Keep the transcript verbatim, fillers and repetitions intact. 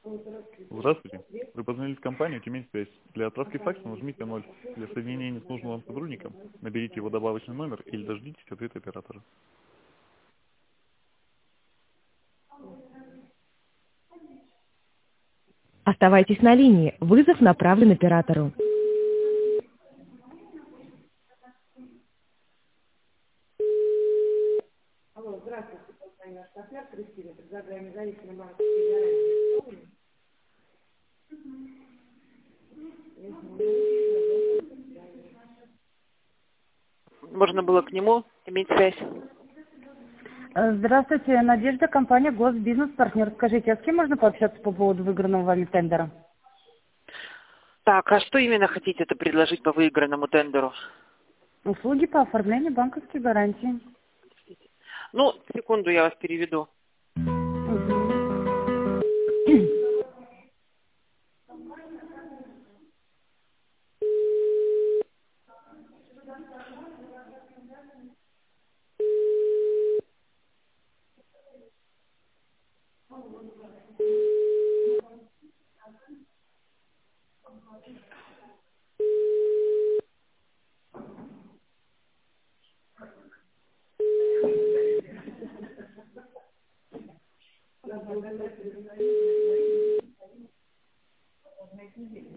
Здравствуйте. Вы позвонили в компанию «Тюмень-связь». Для отправки факса нажмите ноль. Для соединения с нужным вам сотрудником наберите его добавочный номер или дождитесь ответа оператора. Оставайтесь на линии. Вызов направлен оператору. Алло, здравствуйте, компания «Автофер», Кристина, предлагаю независимый банковский гарантии. Можно было к нему иметь связь. Здравствуйте, Надежда, компания «Госбизнес-партнер». Скажите, а с кем можно пообщаться по поводу выигранного вами тендера? Так, а что именно хотите это предложить по выигранному тендеру? Услуги по оформлению банковских гарантий. Ну, секунду, я вас переведу.